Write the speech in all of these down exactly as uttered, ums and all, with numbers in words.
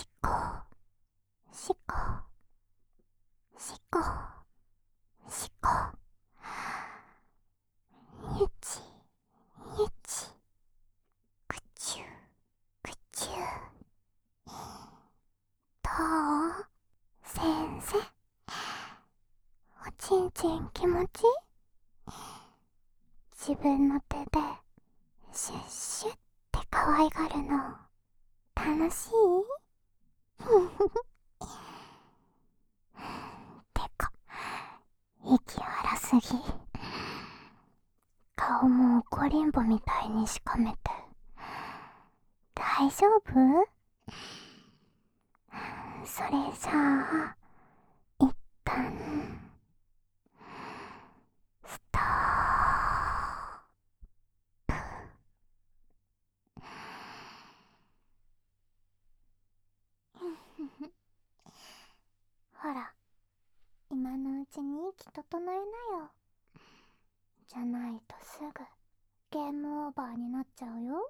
こしこしこしこ、ゆちゆち、くちゅくちゅ。どう先生、おちんちん気持ちいい？自分の手でシュッシュッって可愛がるの楽しい？てか息荒すぎ。顔も怒りんぼみたいにしかめて大丈夫？それじゃあ一旦ストップ。ほら、今のうちに息整えなよ。じゃないとすぐゲームオーバーになっちゃうよ。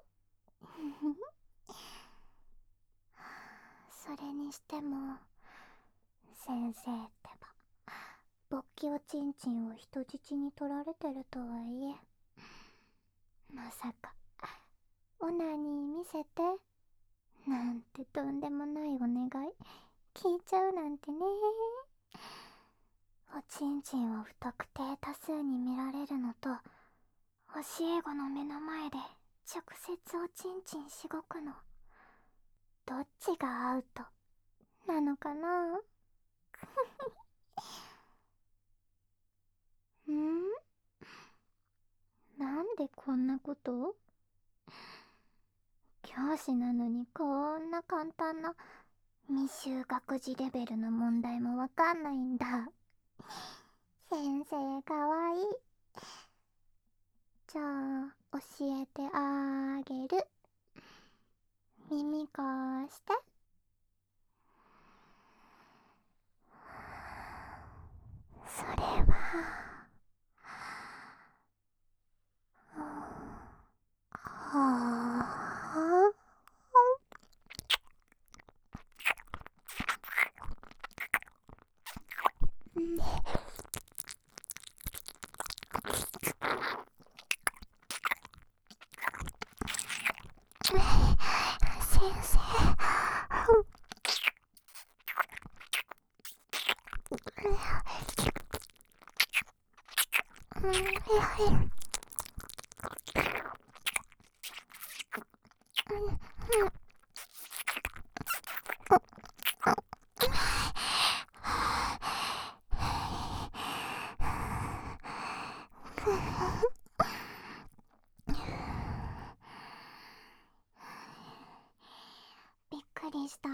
それにしても先生ってば勃起おちんちんを人質に取られてるとはいえ、まさかオナニー見せてなんてとんでもないお願い聞いちゃうなんてね。おちんちんを不特定多数に見られるのと、教え子の目の前で直接おちんちんしごくの、どっちがアウトなのかな？ん？なんでこんなこと？教師なのにこんな簡単な未就学児レベルの問題もわかんないんだ。先生かわいい。じゃあ教えてあげる。耳貸して。それははあ。先生、びっくりした？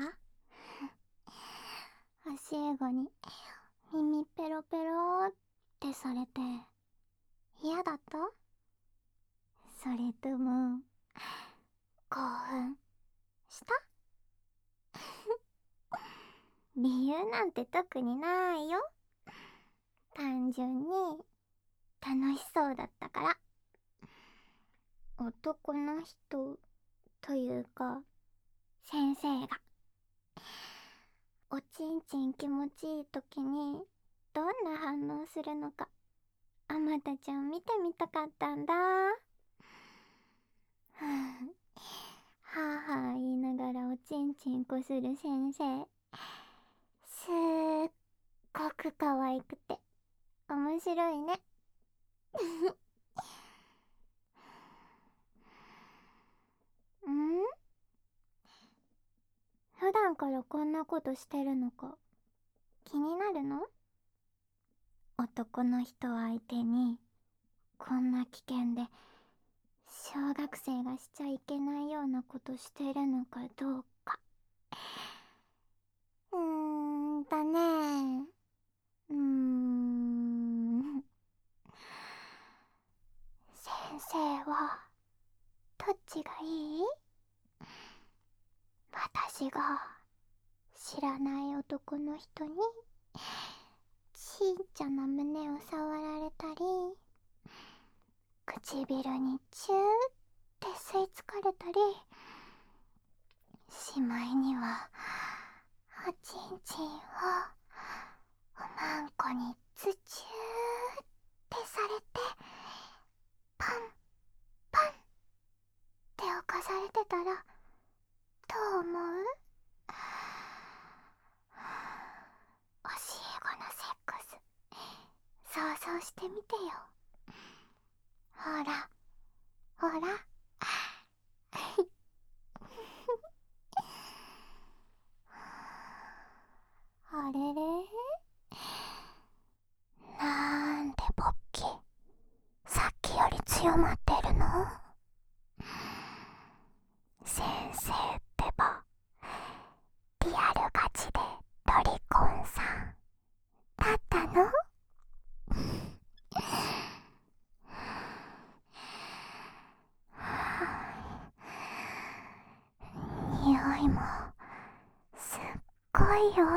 教え子に耳ペロペロってされて嫌だった？それとも興奮した？理由なんて特にないよ。単純に楽しそうだったから。男の人というか先生がおちんちん気持ちいい時にどんな反応するのか、あまたちゃん見てみたかったんだ。はぁはぁはぁ言いながらおちんちんこする先生、すっごく可愛くて面白いね。ん？普段からこんなことしてるのか気になるの？男の人相手にこんな危険で小学生がしちゃいけないようなことしてるのかどうか。うーんだね。うーん。先生はどっちがいい？私が知らない男の人にちっちゃな胸を触られたり、唇にチューって吸い付かれたり、しまいにはおちんちんをおまんこにズチューってされてパンパンって犯されてたらどう思う？教え子のセックス想像してみてよ。ほらほらあれれ、なんでポッキーさっきより強まってるの？先生ってばリアルガチでロリコンさんだったの？匂いもすっごいよ。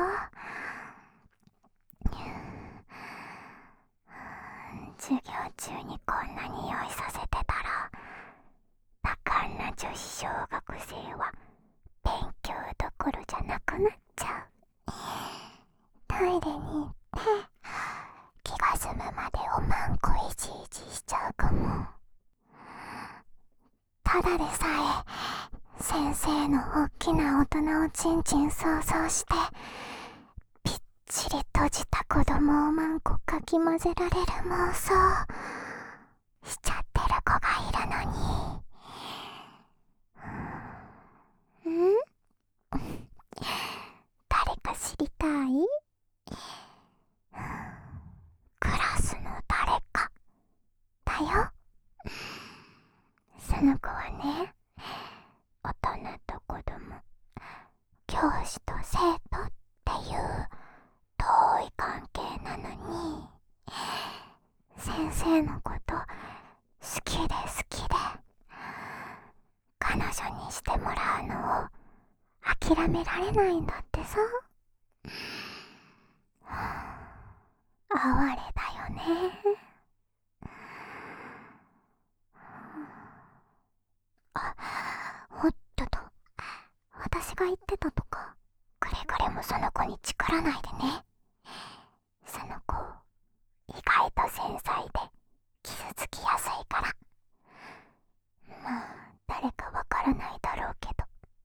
授業中にこんな匂いさせてたら多感な女子小学生は勉強どころじゃなくなっちゃう。トイレに行って気が済むまでおまんこいじいじしちゃうかも。ただでさえ先生の大きな大人をちんちん想像してぴっちり閉じた子供をまんこかき混ぜられる妄想しちゃってる子がいるのに。ん？誰か知りたい？クラスの誰かだよ。その子はね、大人と子供、教師と生徒っていう遠い関係なのに、先生のこと好きで好きで、彼女にしてもらうのを諦められないんだってさ。哀れだよね。あ、おっとと、私が言ってたとかくれぐれもその子にチクらないでね。その子意外と繊細で傷つきやすいから。まあ誰かわからないだろうけど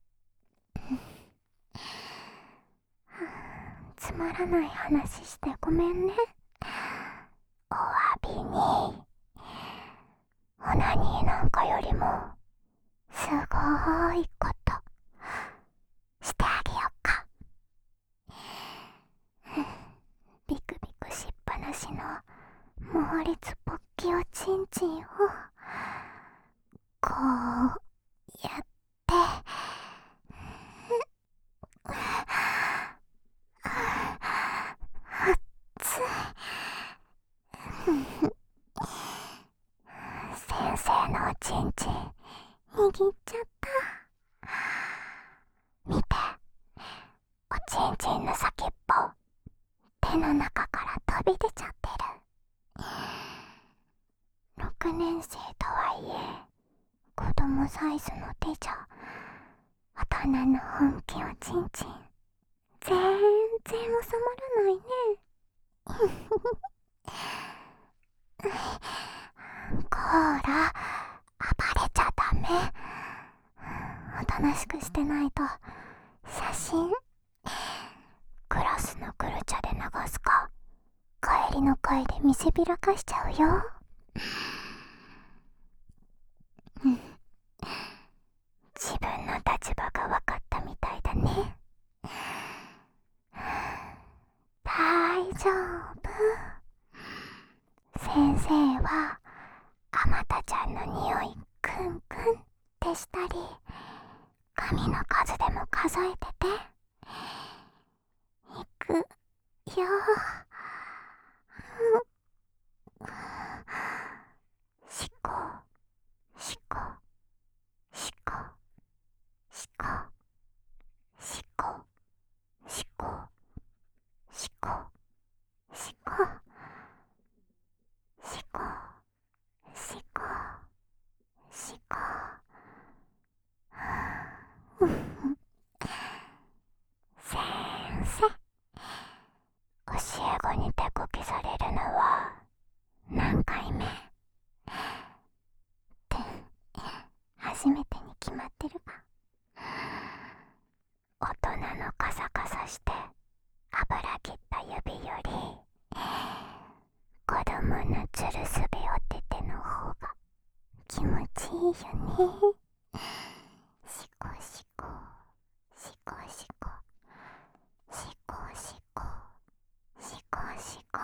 つまらない話してごめんね。お詫びにオナニーなんかよりもすごーいことしてあげよっか。ビクビクしっぱなしの猛烈ポッキおちんちんをこうやって熱い先生のおちんちん握っちゃった。見て、おちんちんの先っぽ手の中から飛び出ちゃってる。ろくねん生とはいえ子供サイズの手じゃ大人の本気おちんちん全然収まらないね。こーら暴れちゃダメ。おとなしくしてないと写真クラスのグルチャで流すか帰りの会で見せびらかしちゃうよ。自分の立場が分かったみたいだね。大丈夫。先生はあまたちゃんの匂いクンクンってしたり髪の数でも数えてて。いくよ。しこしこしこしこしこしこしこしこしこしこしこ。先初めてに決まってるが、大人のカサカサして油切った指より子供のつるすべおてての方が気持ちいいよね。シコシコシコシコシコシコシコシコ。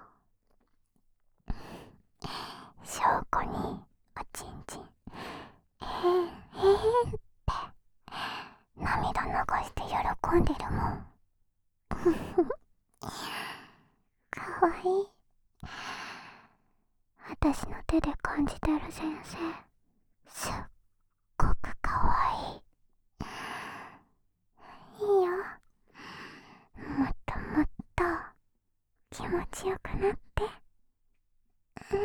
証拠におちんちんへんへんって涙流して喜んでるもん。かわいい。私の手で感じてる先生、すっごくかわいい。いいよ、もっともっと気持ちよくなって。うん、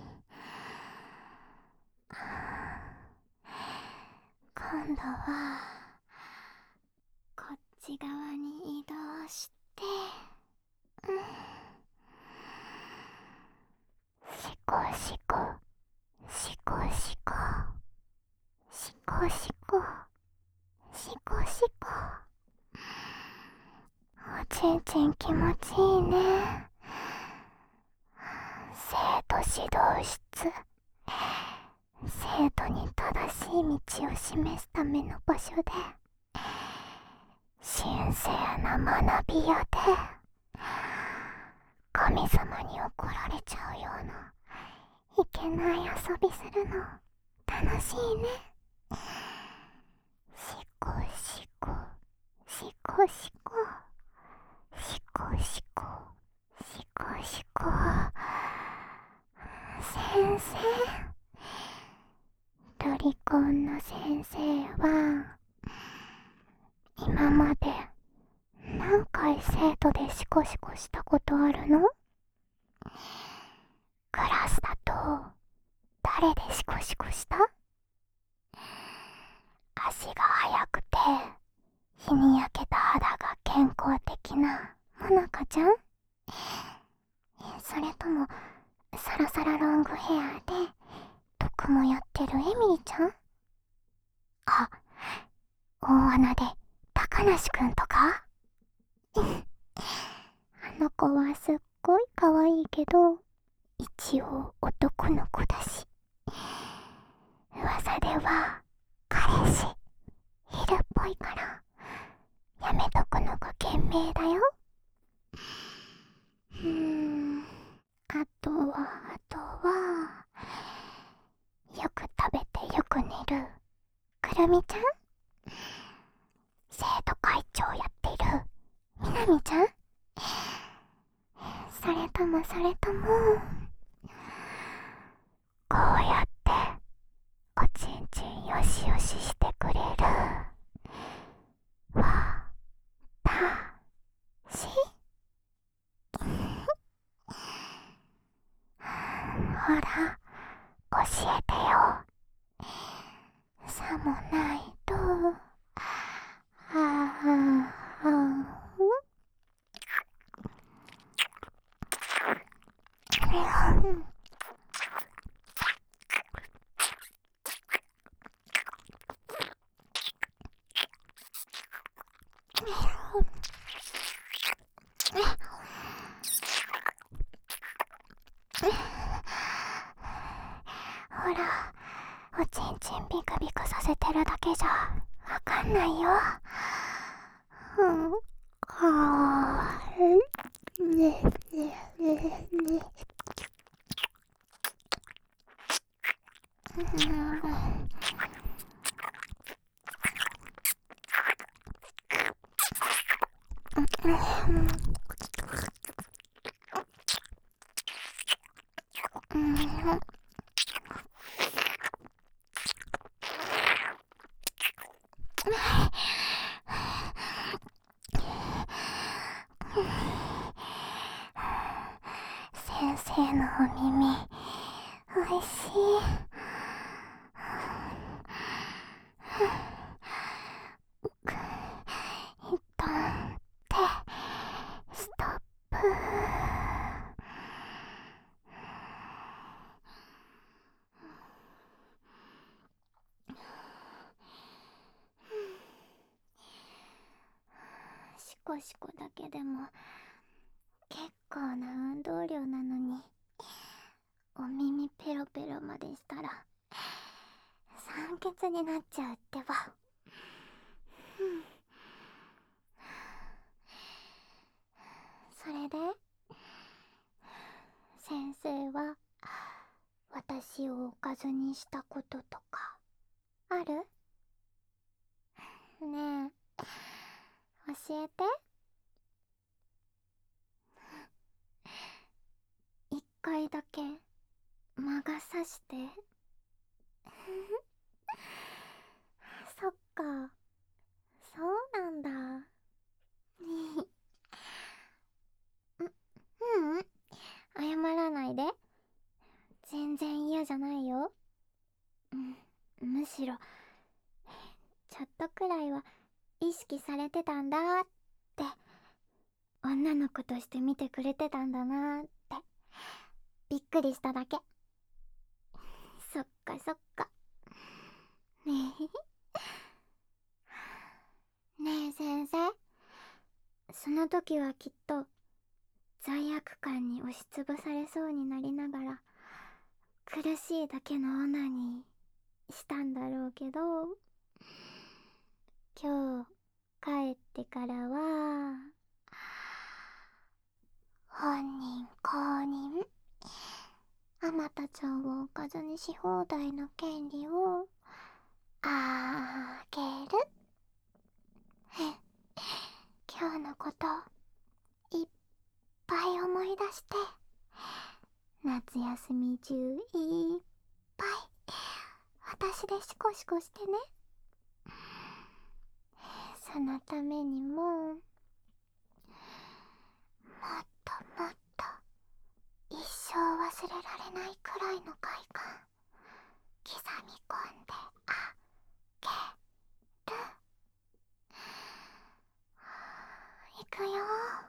今度はこっち側に移動して、うん、シコシコシコシコシコシコシコシコ。おちんちん気持ちいいね。生徒指導室、生徒に正しい道を示すための場所で、神聖な学び舎で、神様に怒られちゃうようないけない遊びするの楽しいね。シコシコシコシコシコシコシコシコ。先生、ロリコンの先生は今まで何回生徒でシコシコしたことあるの？クラスだと誰でシコシコした？足が速くて日に焼けた肌が健康的なモナカちゃん？それともサラサラロングヘアで毒もやってるエミリちゃん？あ、大穴で高梨くんとか？あの子はすっごい可愛いけど一応男の子だし、噂では彼氏いるっぽいからやめとくのが賢明だよ。うーん、あとはあとはよく食べてよく寝るくるみちゃん？生徒会長やっているみなみちゃん？それともそれともこうやっておちんちんよしよししてくれるわたし？ほら教えてよ。さもないとああほら、おちんちんビクビクさせてるだけじゃわかんないよ。うん、はーねねねね。先生のお耳おいしい。一旦手ストップ。 コシコだけでも結構な運動量なのに、お耳ペロペロまでしたら酸欠になっちゃうってば。それで先生は私をおかずにしたこととかある？ねえ、教えて。一回だけ魔が差して。そっか、そうなんだ。ううん、謝らないで。全然嫌じゃないよ。うん、むしろちょっとくらいは意識されてたんだって、女の子として見てくれてたんだなってびっくりしただけ。そっかそっか。ねえねえ先生、その時はきっと罪悪感に押しつぶされそうになりながら苦しいだけのオナにしたんだろうけど、今日帰ってからは本人公認、あまたちゃんをおかずにし放題の権利をあげる。今日のこといっぱい思い出して、夏休み中いっぱい私でシコシコしてね。そのためにももっともっと一生忘れられないくらいの快感刻み込んであげる。いくよ。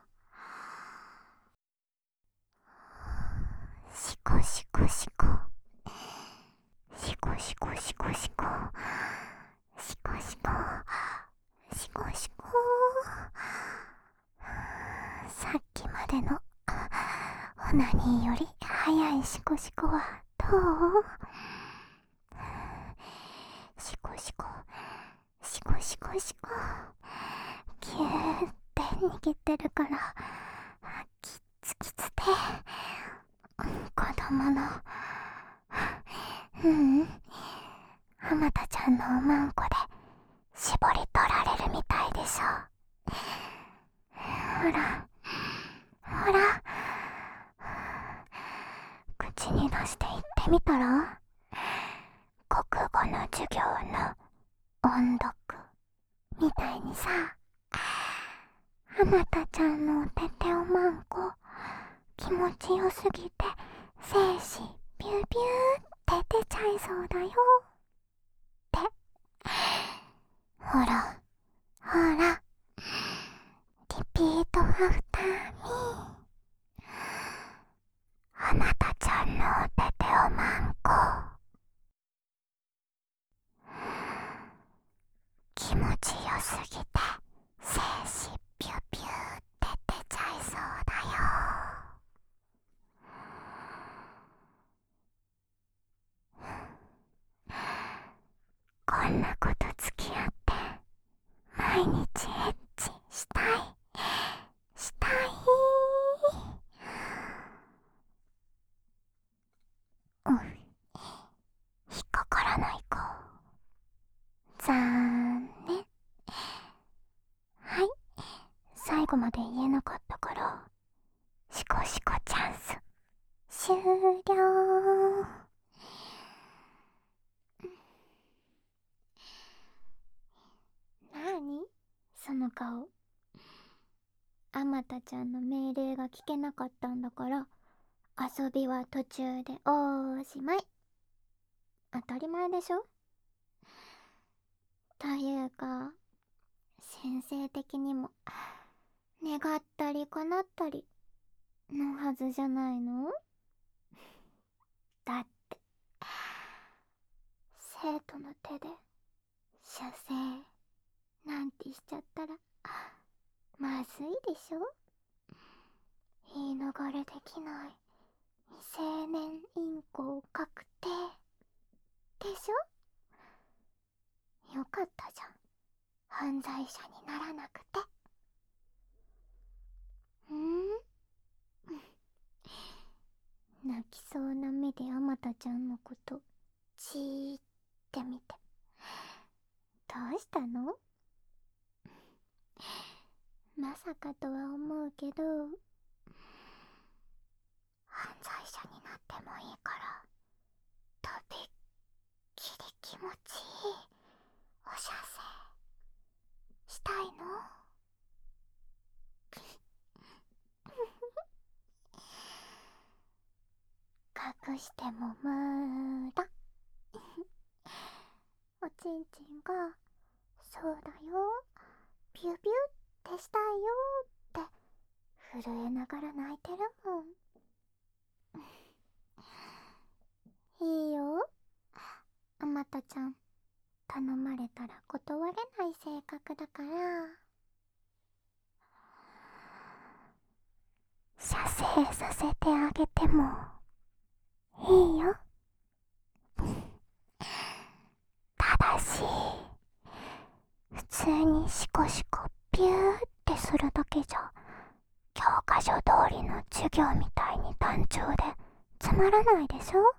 シコシコシコシコシコシコシコシコシコシコシコ。さっきまでのオナニーより早いシコシコはどう？シコシコシコシコシコ、キューって握ってるからキッツキツで、子供のううんあまたちゃんのおまんこで絞り取られるみたいでしょ。ほらほら、口に出して言ってみたら？国語の授業の音読みたいにさ、あまたちゃんのおてておまんこ気持ちよすぎて精子ビュービューって出ちゃいそうだよって。ほらほら、リピートアフターミー。あなたちゃんのおてておまんこ気持ちよすぎて精子ピュピュって出ちゃいそうだよ。こんなこと付き合って毎日エッチしたいしたい。うん、引っかからないか。残念。はい、最後まで言えなかったからシコシコチャンス終了。なにその顔。あまたちゃんの命令が聞けなかったんだから遊びは途中でおしまい。当たり前でしょ。というか先生的にも願ったり叶ったりのはずじゃないの？だって生徒の手で射精なんてしちゃったらまずいでしょ。言い逃れできない未成年インコ確定でしょ。よかったじゃん、犯罪者にならなくて。ん泣きそうな目であまたちゃんのことじーって見て、どうしたの？まさかとは思うけど、犯罪者になってもいいからとびっきり気持ちいいお射精したいの？隠しても無駄。おちんちんがそうだよ、ビュビュってしたいよって震えながら泣いてるもん。いいよ、あまたちゃん頼まれたら断れない性格だから。射精させてあげてもいいよ。ただし普通にシコシコピューってするだけじゃ教科書通りの授業みたいに単調でつまらないでしょ。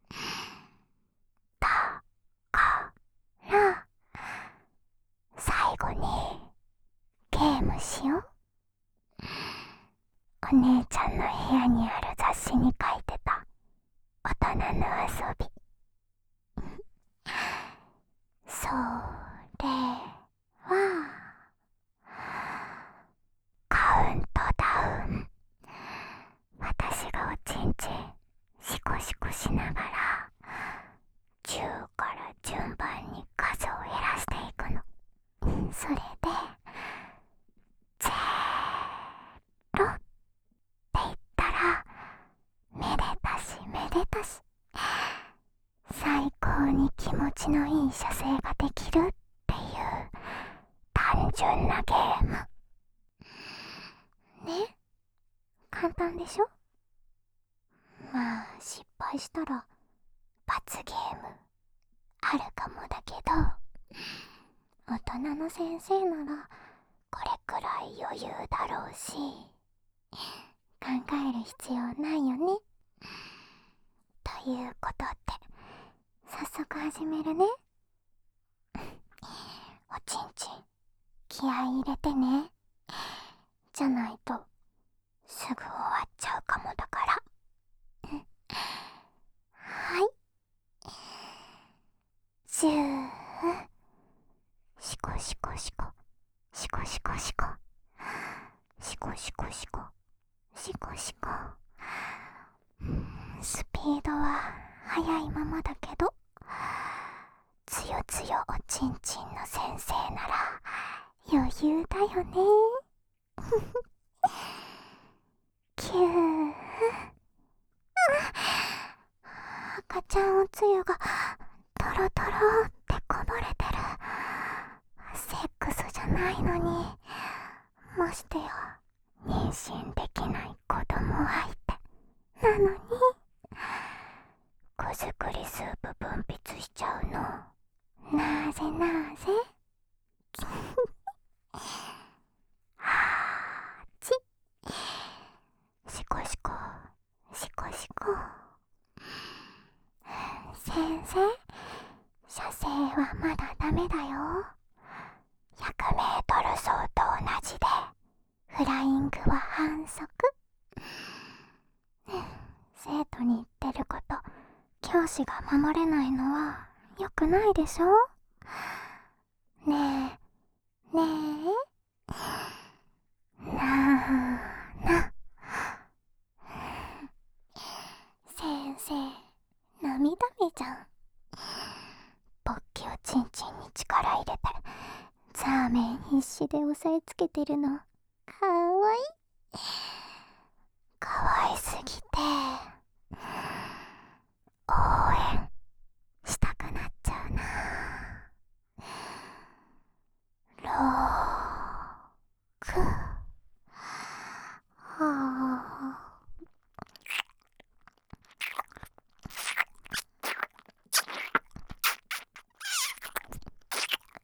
だから最後にゲームしよう。お姉ちゃんの部屋にある雑誌に書いてた大人の遊び。それはカウントダウン。私がおちんちんシコシコしながらじゅうから順番に数を減らしていくの。それでゼロって言ったらめでたしめでたし最高に気持ちのいい射精ができるっていう単純なゲームね。簡単でしょ。まあ失敗したら罰ゲームあるかもだけど、大人の先生ならこれくらい余裕だろうし、考える必要ないよね。ということで早速始めるね。おちんちん気合い入れてね。じゃないとすぐ終わっちゃうかもだから。はい、シュー、シコシコシコシコシコシコシコシコシコシコシコ。スピードは速いままだけど、つよつよおちんちんの先生なら余裕だよね。キュー。赤ちゃんおつゆがトロトロってこぼれてる。セックスじゃないのに、ましてや妊娠できない子供相手なのに子作りスープ分泌しちゃうの、なぜなぜ。はーち、シコシコシコシコ。先生、射精はまだダメだよ。ひゃくメートル走と同じでフライングは反則。生徒に言ってること教師が守れないのは良くないでしょ。ねえねえ、なーな。先生、涙目じゃん。勃起をチンチンに力入れてザーメン必死で押さえつけてるのかわいい。かわいすぎて応援したくなっちゃうな。ろく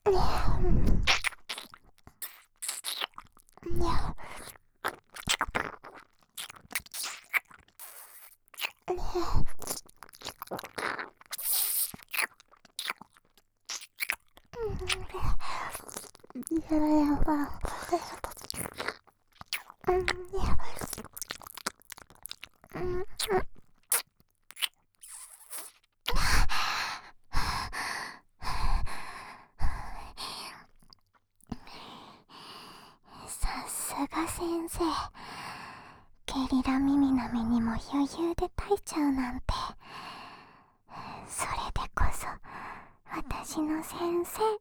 さすが先生、ゲリラ耳の実にも余裕で耐えちゃうなんて。それでこそ私の先生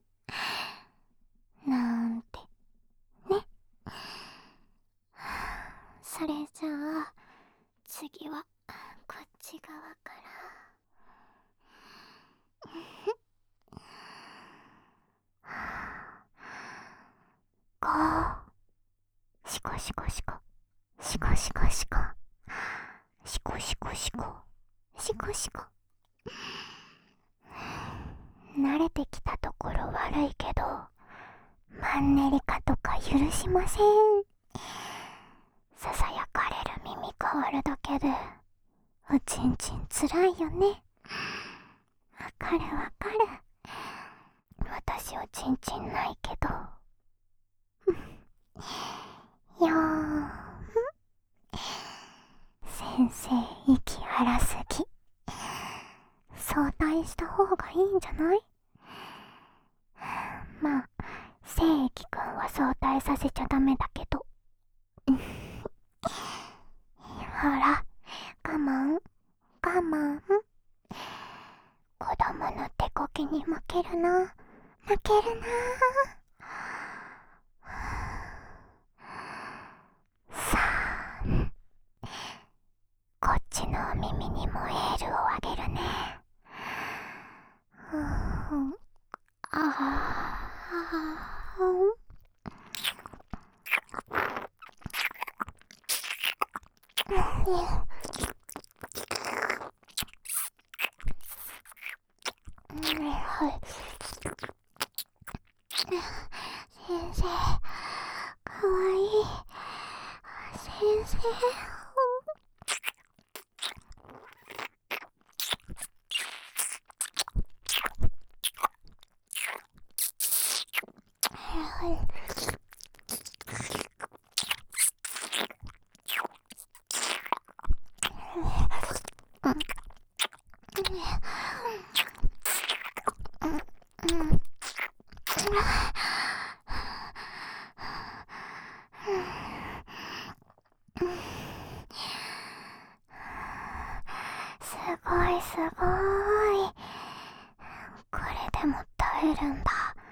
なんてね。それじゃあ次はこっち側から。こう、シコシコシコシコシコシコシコシコシコシコシコ。慣れてきたところ悪いけど、マンネリ化とか許しません。ささやかれる耳変わるだけでおちんちんつらいよね。わかるわかる。私おちんちんないけどよーん。先生息荒すぎ。早退した方がいいんじゃない？まあ聖域くんは早退させちゃダメだけどほら、我慢我慢。子供の手こきに負けるな負けるな。さあ、こっちのお耳にもエールをあげるね。うん、ああ、はい。先生、かわいい。先生。はい。すごいすごい。これでも耐えるんだ。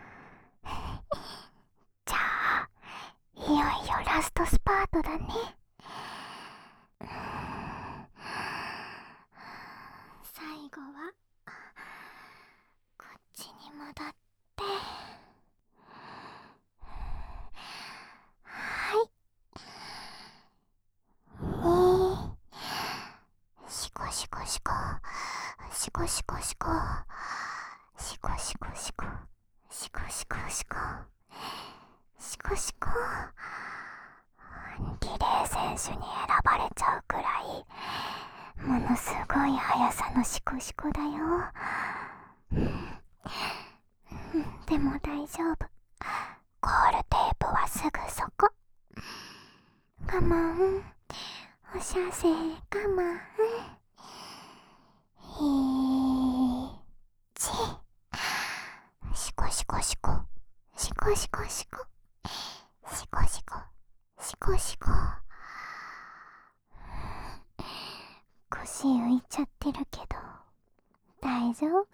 じゃあいよいよラストスパートだね。最後はこっちに戻って、はい。にシコシコシコシコシコシコシコシコシコシコシコシコシコシコ。リレー選手に選ばれちゃうくらいものすごい速さのシコシコだよ。でも大丈夫。ゴールテープはすぐそこ。我慢、おしゃせ我慢。いちシコシコシコシコシコシコシコシコシコシコ。腰浮いちゃってるけど大丈夫？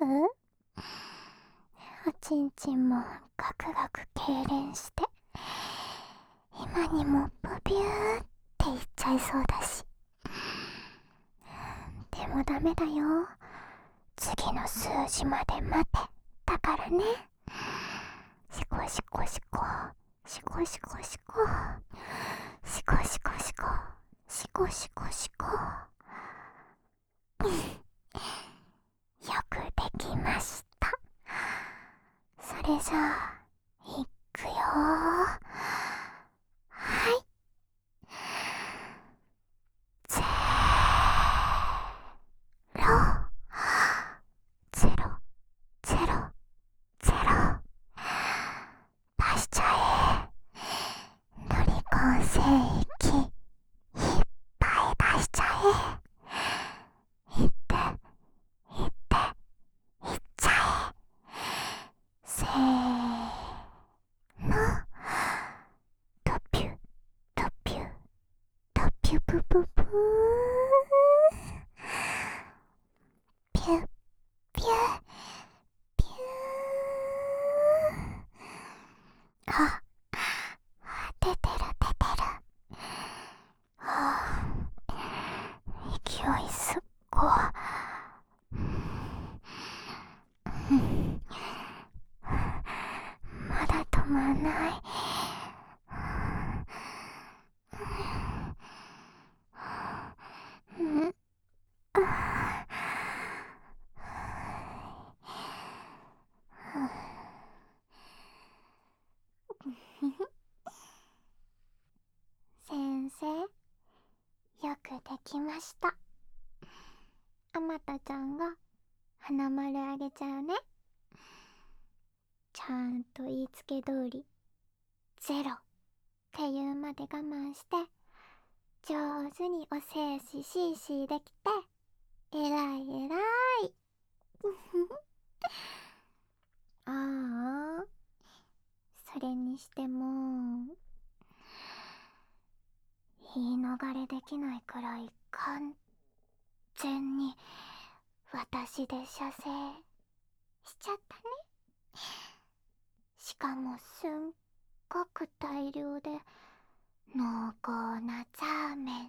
おちんちんもガクガク痙攣して今にもブビューって言っちゃいそうだし。でもダメだよ。次の数字まで待てだからね。シコシコシコシコシコシコシコシコシコシコシコシコ。よくできました。それれじゃあいくよー。はい。ゼロゼロゼロゼロ、出しちゃえ。ロリコン聖域いっぱい出しちゃえ。いっていっていっちゃえ。せーの、トピュトピュトピュプププー、ピュピュピュー。あ、出てる出てる。はあ、勢いすっご。まだ止まんない。うん、先生、よくできました。あまたちゃんが花丸あげちゃうね。ちゃんと言いつけ通りゼロっていうまで我慢して上手におせいししーしーできて、えらいえらい。ああ、それにしても言い逃れできないくらい完全に私で射精しちゃったね。しかもすんごく大量で濃厚なザーメン。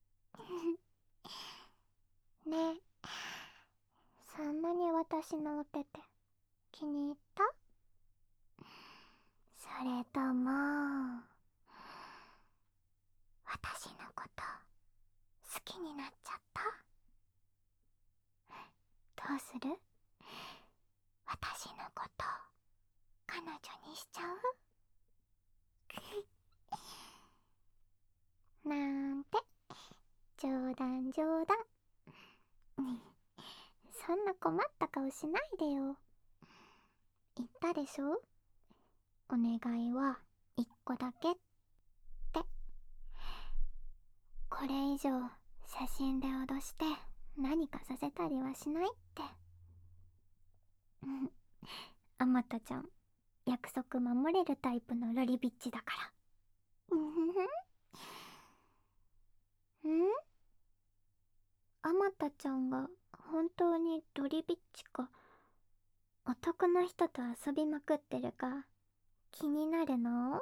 ね、そんなに私のおてて気に入った？それとも私のこと好きになっちゃった？どうする？私のこと彼女にしちゃう？なんて、冗談冗談。そんな困った顔しないでよ。言ったでしょ、お願いは一個だけって。これ以上写真で脅して何かさせたりはしないって。あまたちゃん、約束守れるタイプのロリビッチだから。んあまたちゃんが本当にロリビッチか男の人と遊びまくってるか気になるの？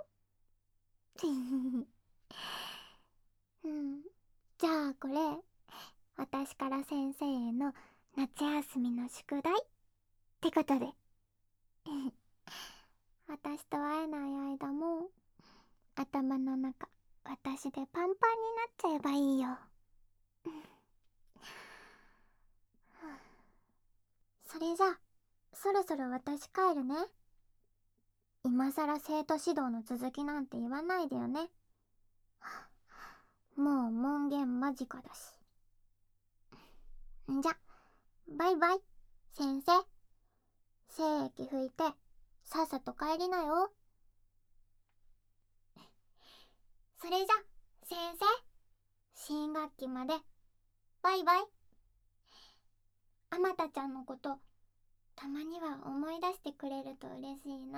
うん、じゃあこれ私から先生への夏休みの宿題ってことで。私と会えない間も頭の中私でパンパンになっちゃえばいいよ。それじゃそろそろ私帰るね。今さら生徒指導の続きなんて言わないでよね。もう門限間近だし。んじゃ、バイバイ先生。精液拭いてさっさと帰りなよ。それじゃ先生、新学期までバイバイ。あまたちゃんのことたまには思い出してくれると嬉しいな。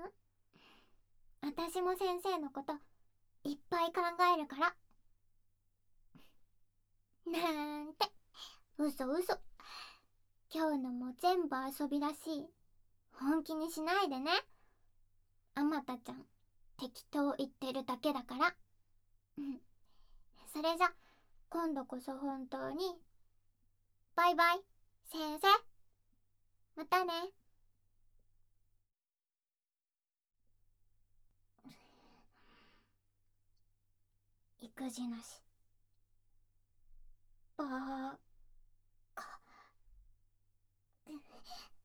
私も先生のこといっぱい考えるから。なんて、嘘嘘。今日のも全部遊びらしい。本気にしないでね。あまたちゃん適当言ってるだけだから。うん、それじゃ今度こそ本当にバイバイ先生。またね。育児なし。バーカ。